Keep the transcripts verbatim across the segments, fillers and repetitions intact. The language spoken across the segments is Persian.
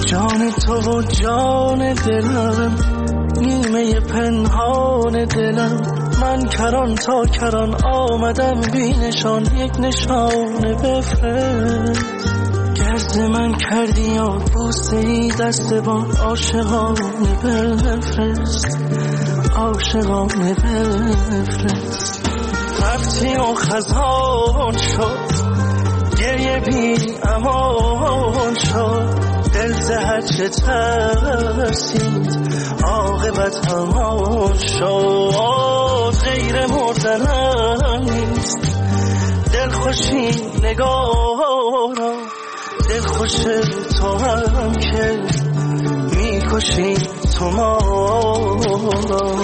جان تو و جان دلم، نیمه پنهان دلم. من کران تا کران آمدم بی نشان، یک نشانه بفرست. گرز من کردی یا بوسه ای دست بان، عاشقانه بفرست، عاشقانه بفرست. رفتی و خزان شد، گریه بی امان شد. دل زهر چه ترسید، عاقبت همان شد. غیر مردنم نیست دل خوشی نگارا، دل خوش تو هم که میکشی تو ما را.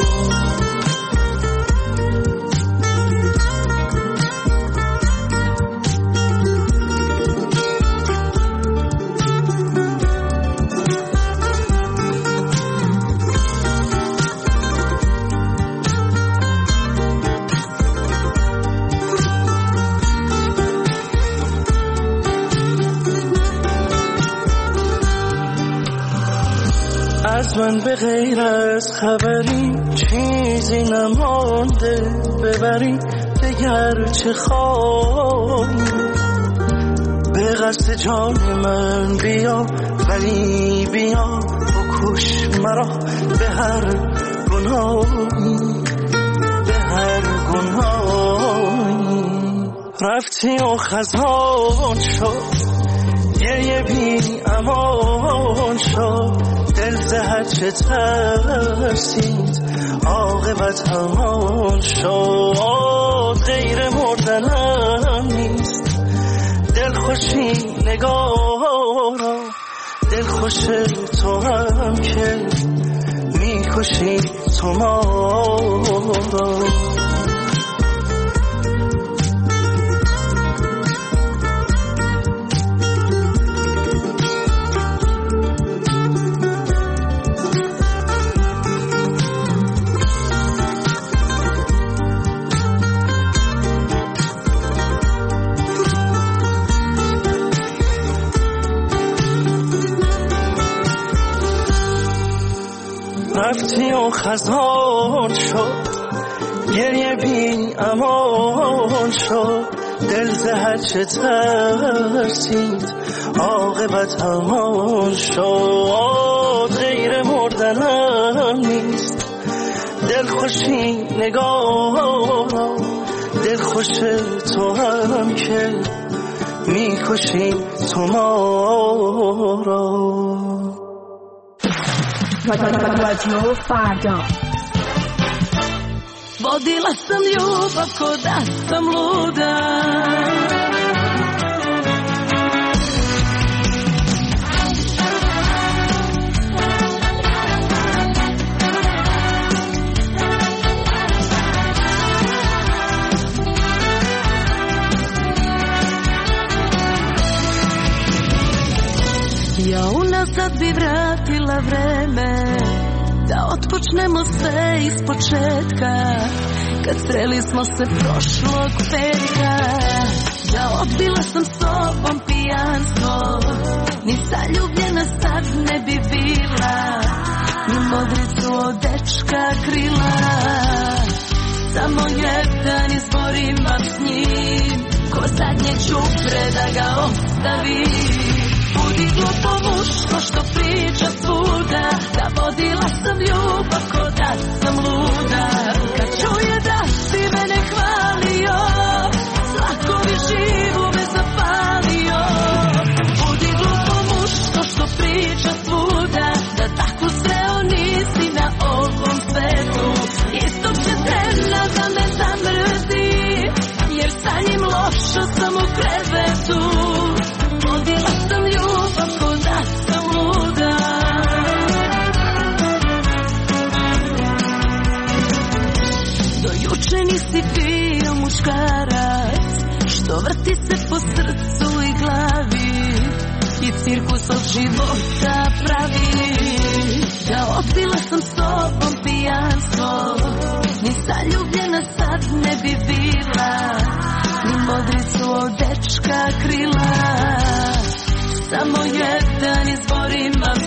از من به غیر از خبری چیزی نمانده، ببری دگر چه خواهی. به قصد جان من بیا، ولی بیا بکش مرا به هر گناهی، به هر گناهی. رفتی و خزان شد، گریه بی امان شد. دل زهر چه ترسید، عاقبت همان شد. غیر مردنم نیست دل خوشی نگارا، دل خوش تو هم که میکشی تو ما را. رفتی و خزان شد، گریه بی امان شد. دل زهر چه ترسید، عاقبت همان شد. غیر مردنم نیست دل خوشی نگارا، دل خوش تو هم که میکشی تو ما را. رادیو فردا. Vodila sam ljubav ko da sam luda, ja unazad bi vratila vreme, da otpočnemo sve iz početka, kad sreli smo se prošlog petka. Da odbila sam sobom pijanstvo, ni zaljubljena sad ne bi bila, ni modricu od dečka krila. Samo jedan izbor imam s njim, ko zadnje čupre da ga ostavim. Budi glupo muško što priča svuda, da vodila sam ljubav ko da sam luda. Kad čuje da si mene hvalio, slakovi živu me zapalio. Budi glupo muško što priča svuda, da tako sreo nisi na ovom svetu. Istog će trena da me zamrzi, jer sa njim loša sam u krevetu. Vodila sam ljubav ko da sam luda. Do juče nisi bio muškarac, što vrti se po srcu i glavi i cirkus od života pravi. Da odbila sam s tobom pijanstvo, ni zaljubljena sad ne bi bila, ni modricu od dečka krila. Samo jedan izbor imam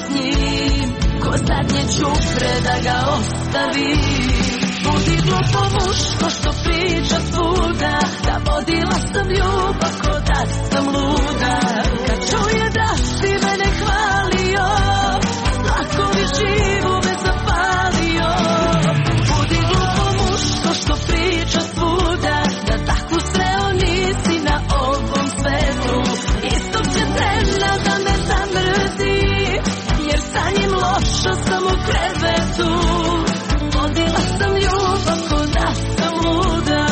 čupre da ga ostavi. Budi glupo muško što priča svuda, da vodila sam ljubav ko da sam luda. Kad čuje da si mene hvalio, znakovi živu me zapalio. Budi glupo muško što priča svuda, da takvu sreo nisi na ovom svetu. Istog će trena da me zamrzi, jer sa njim loša sam u krevetu. Vodila sam ljubav ko da sam luda.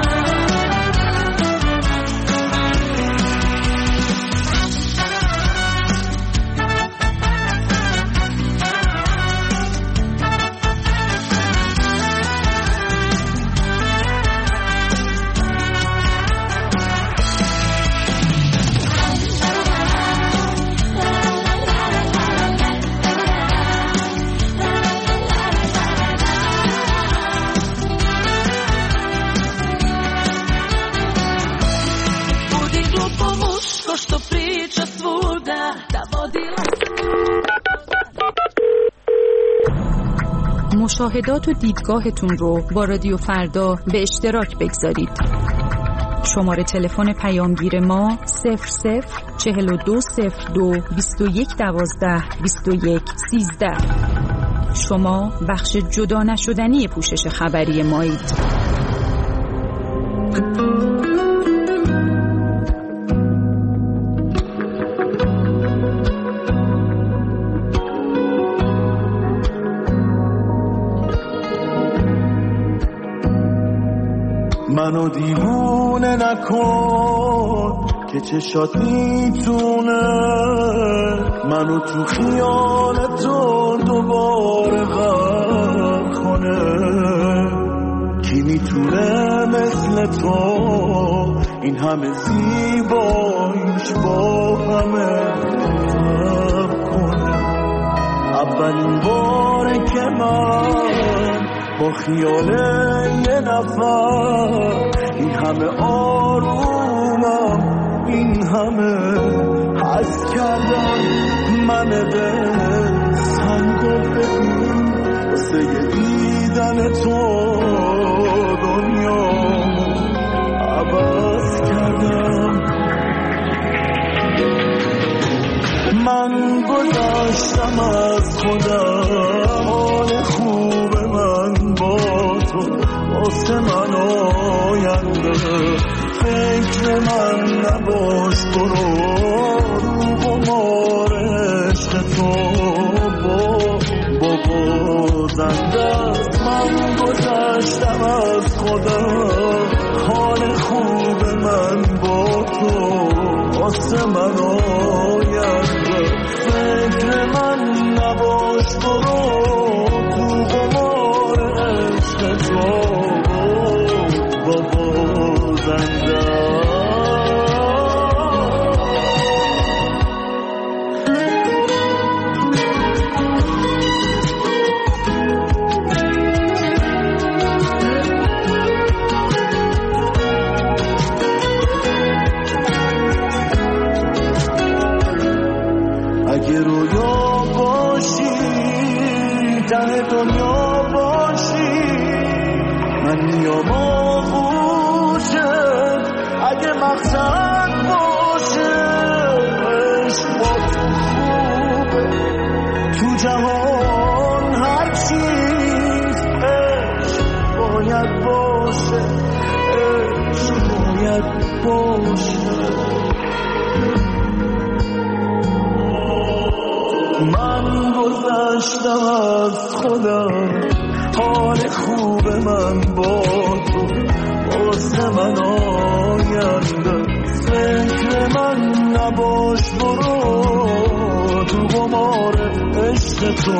Što priča svuda, da vodila. مشاهدات و دیدگاهتون رو با رادیو فردا به اشتراک بگذارید. شماره تلفن پیامگیر ما صفر صفر چهل و دو صفر دو بیست و یک دوازده بیست و یک سیزده. شما بخش جدا نشدنی پوشش خبری مایید. منو دیوونه نکن که چشات میتونه منو تو خیال تو دوباره غرق کنه. کی میتونه مثل تو این همه زیباییش با همه فرق کنه. اولین باره که من با خیال یه نفر این همه آرومم، این همه حس کردم. من دل سنگو ببین واسه یه دیدن تو دنیا عوض کردم. من گذاشتم از خودم حال خوب من با تو، واسه من آینده فکر من نباش. برو رو بمار عشق تو با بابا زندست. من گذاشتم از خودم حال خوب من با تو، واسه من آینده فکر من نباش. برو تو قمار عشق تو بابا زنده. اگه رویا باشی ته دنیا باشی، من میام آغوشه. اگه مقصد باشه عشق با تو خوبه. تو جهان هر چیز عشق باید باشه، عشق باید باشه. من گذشتم از خودم حال خوب من با تو، واسه من آینده فکر من نباش. برو تو قمار عشق تو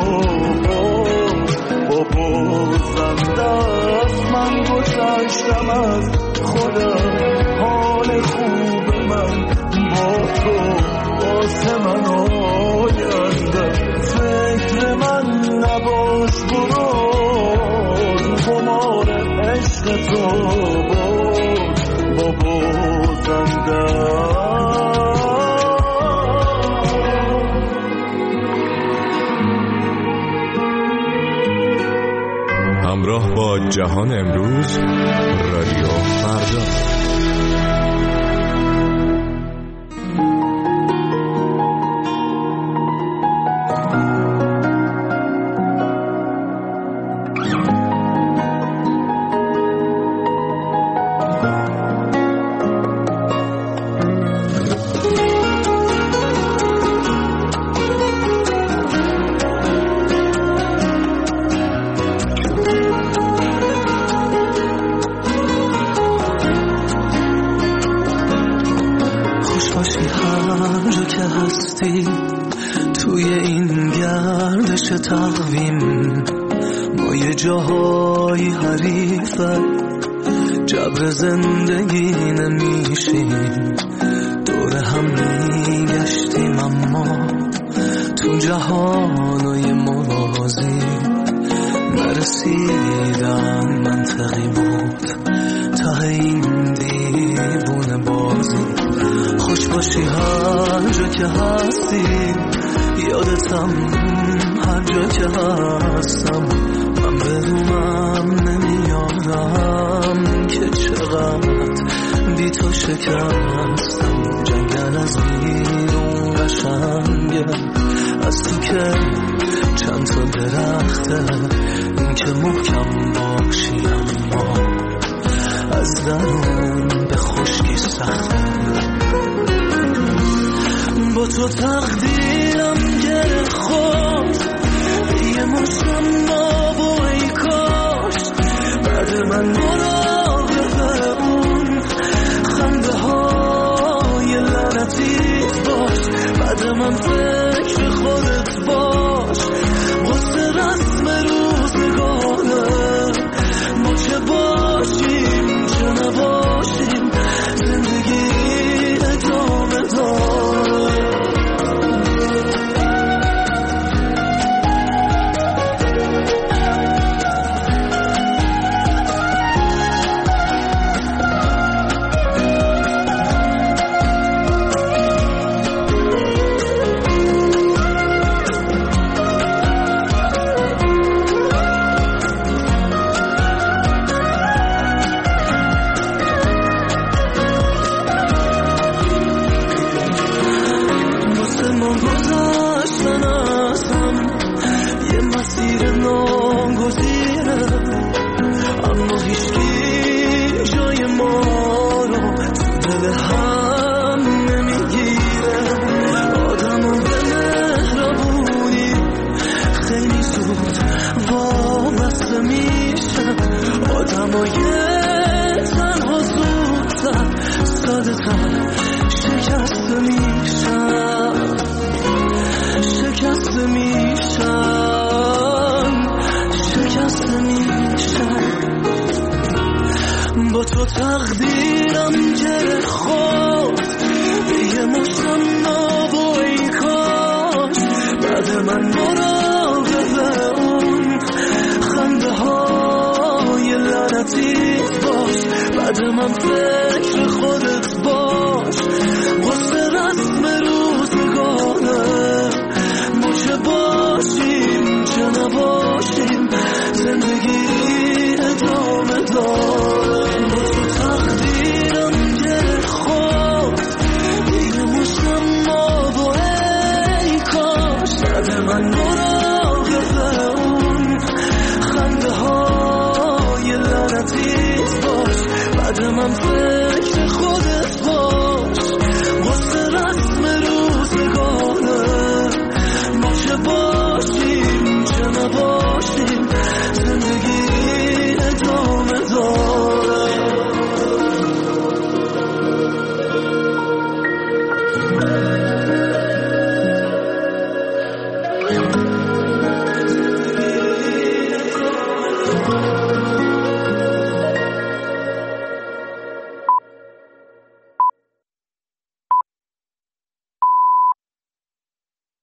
بابا زنده است. من گذشتم از خودم حال خوب من با تو، واسه من آینده فکر من نباش. برو قمار عشق تو بابا زنده. جهان امروز، رادیو فردا. توی این گردش تقویم ما یه جاهای حریفه، جبر زندگی نمیشیم، دور هم میگشتیم اما تو جهانای موازی نرسیدم. منطقی بود ته این دیوونه بازی. خوش باشی هر جا که هستی، یادتم هر جا که هستم. من بدونم نمیارم که چقدر بی تو شکستم. جنگل از بیرون قشنگه، از تو که چند تا درخته، این که محکم باشی اما از درون به خشکی سخته. با تو تقدیرم گره خورد، یه مشتم آب و ای کاش بعد من مراقب اون خنده های لعنتیت باش. بعد من فکر خودت باش، واسه رسم روزگاره ما چه باشیم چه نباشیم، زندگی ادامه داره. با تو تقدیرم گره خورد،